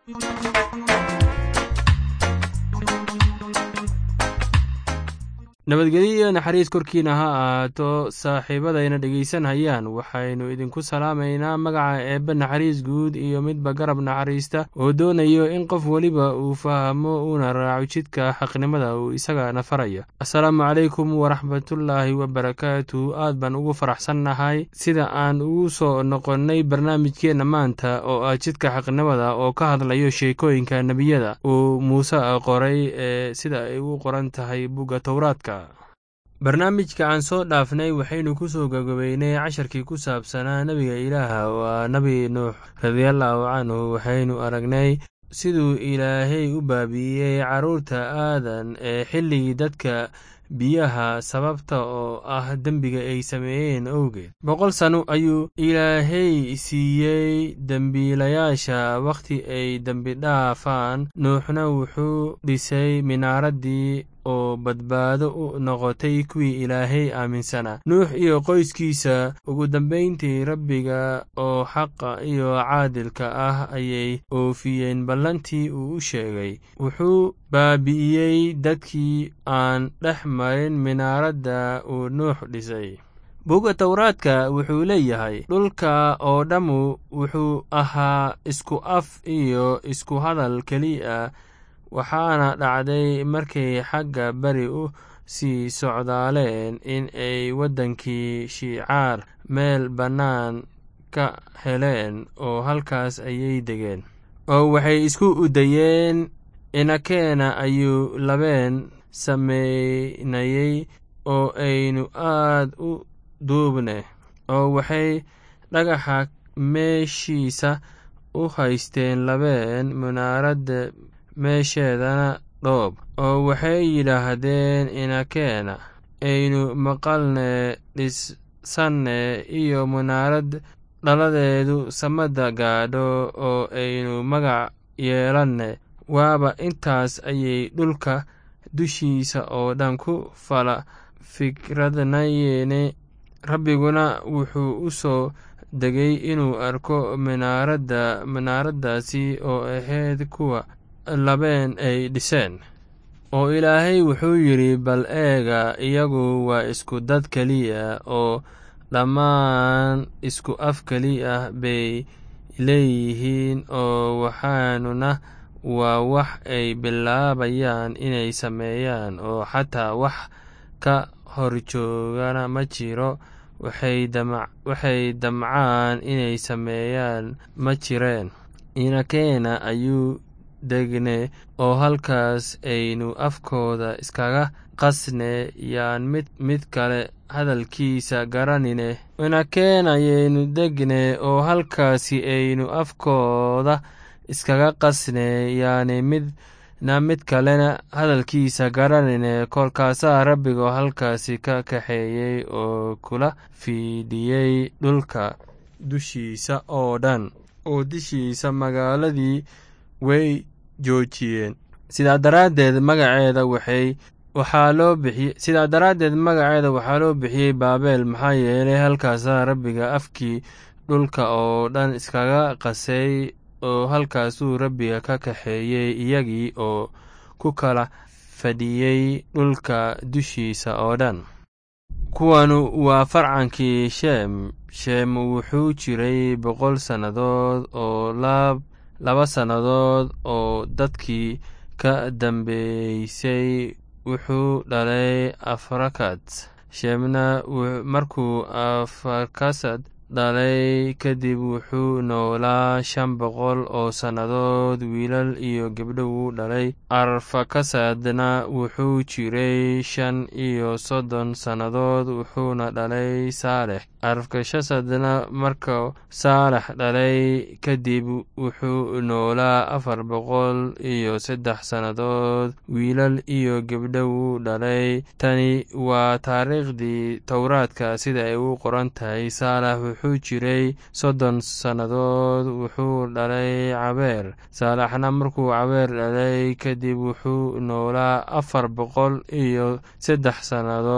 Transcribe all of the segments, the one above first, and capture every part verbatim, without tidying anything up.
nabadgelyo naxariis korkiina ha ahaato saaxiibadayna dhegaysanayaan waxaynu idinku salaamaynaa magaca eebbe naxariis guud iyo midba garab naxariista oo doonayo in qof weliba uu fahmo uuna raaco jidka xaqnimada uu isagana faraya. assalaamu calaykum waraxmatullaahi wabarakaatu. aad baan ugu faraxsannahay sida aan ugu soo noqonnay barnaamijkeenna maanta oo ah jidka xaqnimada oo ka hadlayo sheekooyinka nebiyada uu muuse qoray ee sida ay u qoran tahay bugga towraadka. barnaamijka aan soo dhaafnay waxaynu ku soo gagabeynay casharkii ku saabsanaa nebiga ilaaha waa nebi nuux radiallahu canhu. waxaynu aragnay siduu ilaahay u baabi'iyey carruurta aadan ee xilligii dadka biyaha sababta oo ah dembiga ay sameeyeen awgeed. boqol sano ayuu ilaahay siiyey dembiilayaasha wakhti ay dembi dhaafaan. nuuxna wuxuu dhisay minaaraddii oo badbaado u noqotay kuwii ilaahay aaminsanaa. nuux iyo qoyskiisa ugu dambayntii rabbiga oo xaqa iyo caadilka ah ayay oofiyeen ballantii uu u sheegay. wuxuu baabi'iyey dadkii aan dhex marin minaaradda uu nuux dhisay. bugga towraadka wuxuu leeyahay dhulka oo dhammu wuxuu ahaa isku af iyo isku hadal keliya, waxaana dhacday markay xagga bari u sii socdaaleen in ay waddankii shiicaar meel bannaan ka heleen oo halkaas ayay degeen oo waxay isku dayeen inakeena ayuu labeen samaynayey oo aynu aad u duubne oo waxay dhagaxa meeshiisa u haysteen labeen munaaradda meesheedana dhoob oo waxay yidhaahdeen inakeena aynu maqalne dhisanne iyo munaarad dhaladeedu samada gaadho oo aynu magac yeelanne. waaba intaas ayay dhulka dushiisa oo dhan ku fala fikradnayeene. rabbiguna wuxuu u soo degay inuu arko minaaradda minaaraddaasi oo ahayd kuwa labeen ay dhiseen. oo ilaahay wuxuu yidhi bal eega iyagu waa isku dad keliya oo dhammaan isku af keliya bay leeyihiin oo waxaanuna waa wax ay bilaabayaan inay sameeyaan oo xataa wax ka horjoogana ma jiro. waxay damac waxay damcaan inay sameeyaan ma jireen. inakeena ayuu degne oo halkaas aynu afkooda iskaga qasne yaan mid mid kale hadalkiisa garanine. inakeen ayaynu degne oo halkaasi aynu afkooda iskaga qasne yaani midna mid kalena hadalkiisa garanine. kolkaasaa rabbigo halkaasi ka kaxeeyey oo kula fiidhiyey dhulka dushiisa oo dhan oo dishiisa magaaladii way joojiyeen. sidaa daraaddeed magaceeda waxay waxaa loo bixiyey sidaa daraaddeed magaceeda waxaa loo bixiyey baabel maxaa yeelay halkaasaa rabbiga afkii dhulka oo dhan iskaga qasay oo halkaasuu rabbiga ka kaxeeyey iyagii oo ku kala fadhiyey dhulka dushiisa oo dhan. kuwanu waa farcankii sheem. sheem wuxuu jiray boqol sannadood oo laab laba sannadood oo dadkii ka dambeysay wuxuu dhalay afarkad. sheemna markuu afarkasad dhalay kadib wuxuu noolaa shan boqol oo sannadood. wiilal iyo gabdho wuu dhalay. arfakasadna wuxuu jiray shan iyo soddon sannadood wuxuuna dhalay saalex. arfakashasadna markuu saalex dhalay kadib wuxuu noolaa afar boqol iyo saddex sannadood. wiilal iyo gabdho wuu dhalay. tani waa taariikhdii towraadka sida ay u qoran tahay. saalex wuxuu jiray soddon sannadood wuxuu dhalay cabeer. saalaxna markuu cabeer dhalay kadib wuxuu noolaa afar boqol iyo saddex sannadood.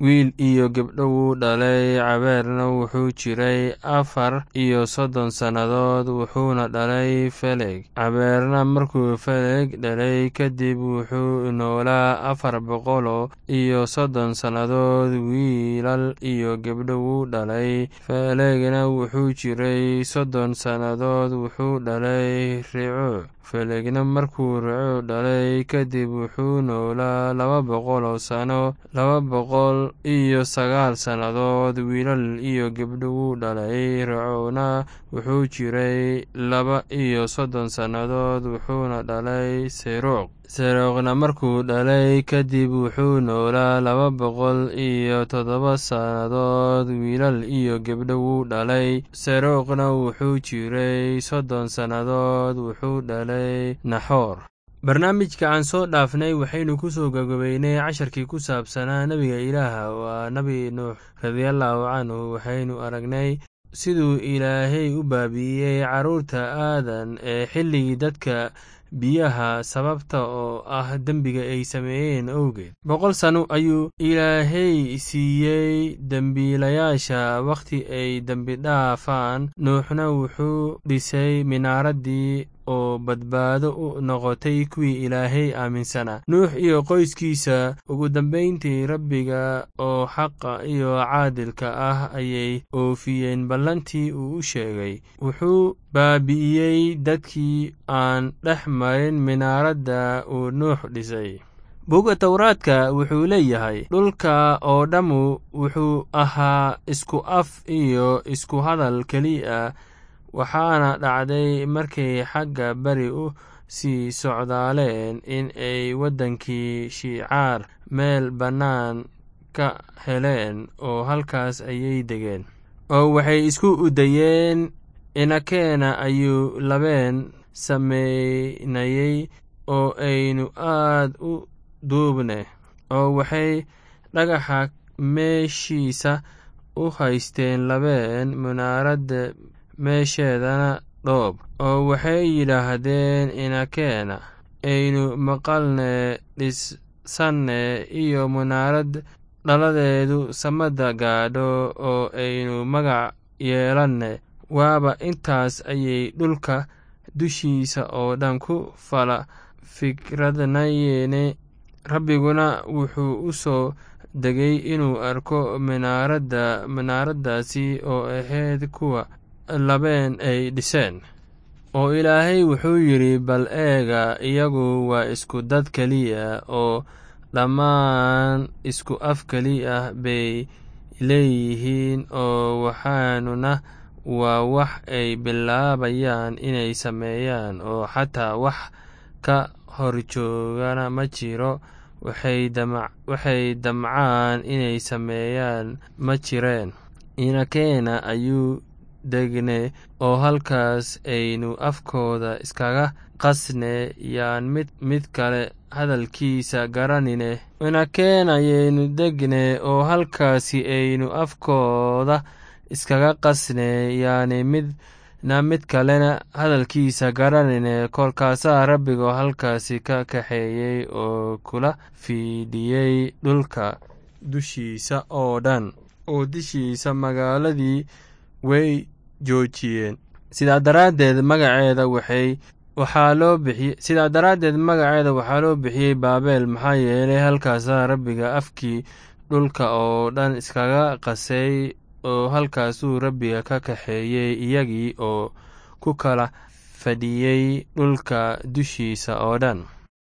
wiil iyo gabdho wuu dhalay. cabeerna wuxuu jiray afar iyo soddon sannadood wuxuuna dhalay feleg. cabeerna markuu feleg dhalay kadib wuxuu noolaa afar boqol iyo soddon sannadood wiilal iyo gabdho wuu dhalay. felegna wuxuu jiray soddon sannadood wuxuu dhalay rico. felegna markuu rico dhalay kadib wuxuu noolaa laba boqol oo sano laba boqol iyo sagaal sannadood wiilal iyo gabdho wuu dhalay. ricona wuxuu jiray laba iyo soddon sannadood wuxuuna dhalay seruuq. seruuqna markuu dhalay kadib wuxuu noolaa laba boqol iyo toddoba sannadood wiilal iyo gabdho wuu dhalay. seruuqna wuxuu jiray soddon sannadood wuxuu dhalay naxoor. barnaamijka aan soo dhaafnay waxaynu ku soo gabagabaynay casharkii ku saabsanaa nebiga ilaaha waa nebi nuux radiallahu canhu. waxaynu aragnay siduu ilaahay u baabi'iyey carruurta aadan ee xilligii dadka biyaha sababta oo ah dembiga ay sameeyeen awgeed. boqol sano ayuu ilaahay siiyey dembiilayaasha wakhti ay dembi dhaafaan. nuuxna wuxuu dhisay minaaraddii oo badbaado u noqotay kuwii ilaahay aaminsanaa. nuux iyo qoyskiisa ugu dambayntii rabbiga oo xaqa iyo caadilka ah ayay oofiyeen ballantii uu u sheegay. wuxuu baabi'iyey dadkii aan dhex marin minaaradda uu nuux dhisay. buugga towraadka wuxuu leeyahay dhulka oo dhammu wuxuu ahaa isku af iyo isku hadal keliya, waxaana dhacday markay xagga bari u sii socdaaleen in ay waddankii shicaar meel bannaan ka heleen oo halkaas ayay degeen. oo waxay isku udayeen inakeena ayuu labeen samaynayay oo aynu aad u duubne. oo waxay dhagaxa meeshiisa u haysteen labeen munaaradda meesheedana dhoob. oo waxay yidhaahdeen inakeena aynu maqalne dhisanne iyo munaarad dhaladeedu samada gaadho oo aynu magac yeelanne. waaba intaas ayay dhulka dushiisa oo dhan ku fala fikradnayeene. rabbiguna wuxuu u soo degay inuu arko minaaradda minaaraddaasi oo ahayd kuwa labeen ay dhiseen. oo ilaahay wuxuu yidhi bal eega iyagu waa isku dad keliya oo dhammaan isku af keliya bay leeyihiin oo waxaanuna waa wax ay bilaabayaan inay sameeyaan oo xataa wax ka horjoogana ma jiro. waxay damac waxay damcaan inay sameeyaan ma jireen. inakeena ayuu degne oo halkaas aynu afkooda iskaga qasne yaan mid mid kale hadalkiisa garanine. inakeen ayaynu degne oo halkaasi aynu afkooda iskaga qasne yaani midna mid kalena hadalkiisa garanine. kolkaasaa rabbigoo halkaasi ka kaxeeyey oo kula fiidhiyey dhulka dushiisa oo dhan oo dishiisa magaaladii way joojiyeen. sidaa daraaddeed magaceeda waxay waxaa loo bixiyey sidaa daraaddeed magaceeda waxaa loo bixiyey baabel, maxaa yeelay halkaasaa rabbiga afkii dhulka oo dhan iskaga qasay oo halkaasuu rabbiga ka kaxeeyey iyagii oo ku kala fadhiyey dhulka dushiisa oo dhan.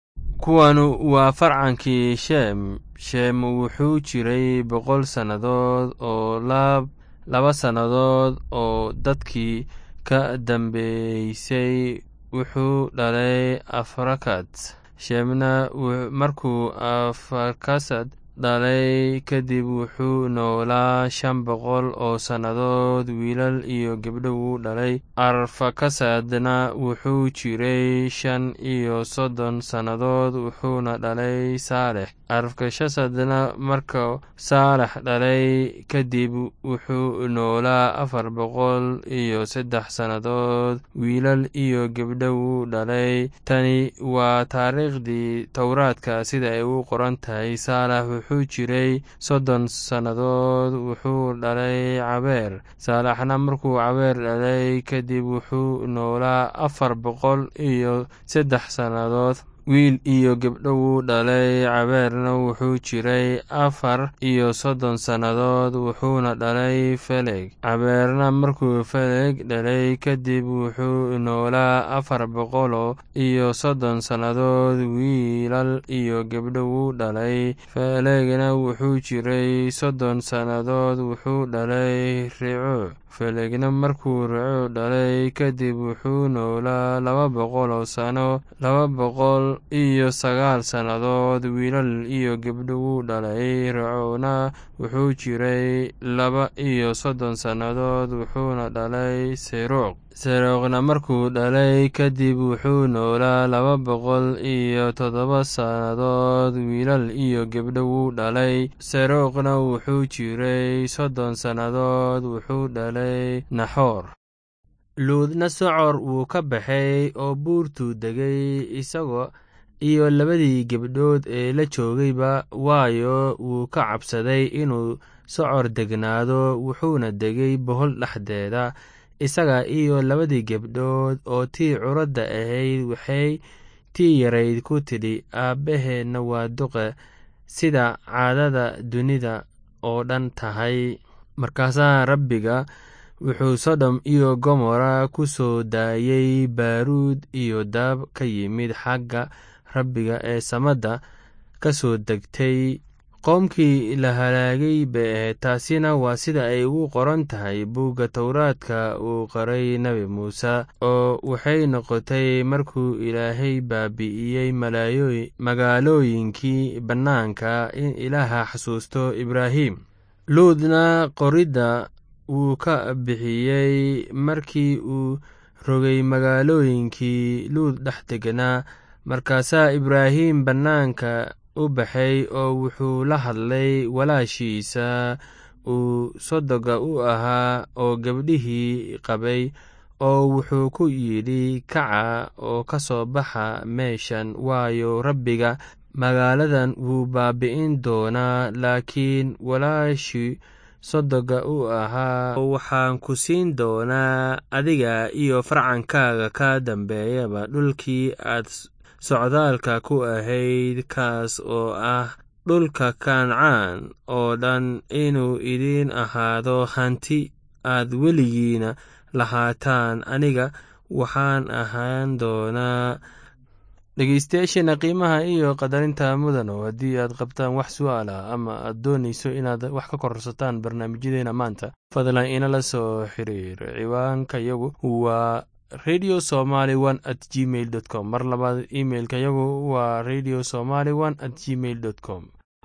kuwanu waa farcankii sheem. sheem wuxuu jiray boqol sannadood oo lab laba sannadood oo dadkii ka dambeysay wuxuu dhalay afarkad. sheemna markuu afarkasad dhalay kadib wuxuu noolaa shan boqol oo sannadood wiilal iyo gabdho wuu dhalay. arfakasadna wuxuu jiray shan iyo soddon sannadood wuxuuna dhalay saalex. arfakasadna markuu saalex dhalay kadib wuxuu noolaa afar boqol iyo saddex sannadood wiilal iyo gabdho wuu dhalay. tani waa taariikhdii towraadka sida ay u qoran tahay. saalex wuxuu jiray soddon sannadood wuxuu dhalay cabeer saalaxna markuu cabeer dhalay kadib wuxuu noolaa afar boqol iyo saddex sannadood wiil iyo gabdho wuu dhalay cabeerna wuxuu jiray afar iyo soddon sannadood wuxuuna dhalay feleg cabeerna markuu feleg dhalay kadib wuxuu noolaa afar boqol iyo soddon sannadood wiilal iyo gabdho wuu dhalay felegna wuxuu jiray soddon sannadood wuxuu dhalay rico felegna markuu rico dhalay kadib wuxuu noolaa laba boqol sano laba boqol iyo sagaal sannadood wiilal iyo gabdho wuu dhalay ricona wuxuu jiray laba iyo soddon sannadood wuxuuna dhalay seruuq seruuqna markuu dhalay kadib wuxuu noolaa laba boqol iyo toddoba sannadood wiilal iyo gabdho wuu dhalay seruuqna wuxuu jiray soddon sannadood wuxuu dhalay naxoor luudna socor wuu ka baxay oo buurtuu degay isagoo iyo labadii gabdhood ee la joogayba waayo wuu ka cabsaday inuu socor degnaado wuxuuna degay bohol dhexdeeda isaga iyo labadii gabdhood oo tii curadda ahayd waxay tii yarayd ku tidhi aabbaheenna waa duqe sida caadada dunida oo dhan tahay markaasaa rabbiga wuxuu sodom iyo gomora ku soo daayey baaruud iyo daab ka yimid xagga rabbiga ee samadda ka soo degtay qoomkii la halaagay bay ahayd taasina waa sida ay ugu qoran tahay buugga towraadka uu qoray nebi muuse oo waxay noqotay markuu ilaahay baabi'iyey magaalooyinkii bannaanka in ilaaha xasuusto ibraahim luudna qoridda wuu ka bixiyey markii uu rogay magaalooyinkii luud dhex deganaa markaasaa ibraahim bannaanka u baxay oo wuxuu la hadlay walaashiisa uu sodoga u ahaa oo gabdhihii qabay oo wuxuu ku yidhi kaca oo ka soo baxa meeshan waayo rabbiga magaaladan wuu baabi'in doonaa laakiin walaashi sodoga u ahaa waxaan ku siin doonaa adiga iyo farcankaaga ka dambeeyaba dhulkii aad socdaalka ku ahayd kaas oo ah dhulka kancaan oo dhan inuu idiin ahaado hanti aad weligiina lahaataan aniga waxaan ahaan doonaa dhegeystayaasheena qiimaha iyo qadarinta mudano haddii aad qabtaan wax su'aal ah ama aad doonayso inaad wax ka kororsataan barnaamijyadeena maanta fadlan inala soo xiriir ciwaanka yagu waa radio somaly one at gmail dot com mar labaad imailka yagu waa radio somaly one at gmail dot com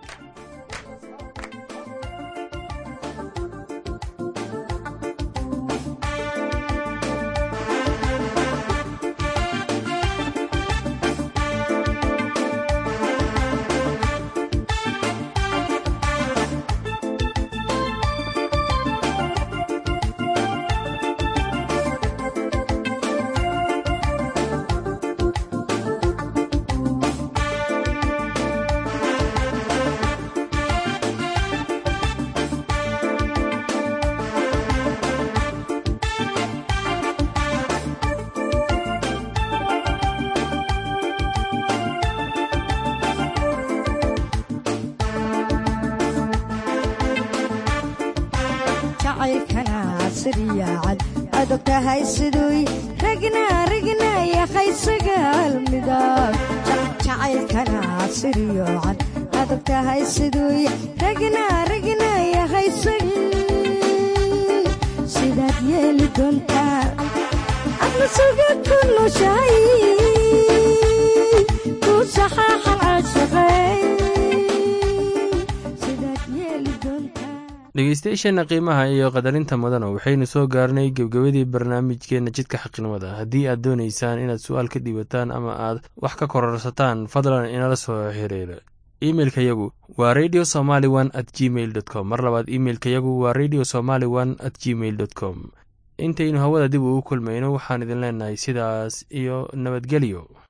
adogtahay siduy ragna ragna yahay sagaal midab jacaylkana siriyoocan adogtahay siduy ragna ragna yahay sidaad yeeli doontaa adna suga ku noshahay ku saxaaxan caashaqay sidaad yeeli doontaa dhegeystayaasheena qiimaha iyo qadarinta mudana waxaynu soo gaarnay gebgabadii barnaamijkeena jidka xaqnimada haddii aad doonaysaan inaad su-aal ka dhiibataan ama aad wax ka kororsataan fadlan inala soo xiriira imailka yagu waa radio somaly one at gmail dot com mar labaad imailka yagu waa radio somaly one at gmail dot com intaynu hawada dib ugu kulmayno waxaan idin leenahay sidaas iyo nabadgelyo.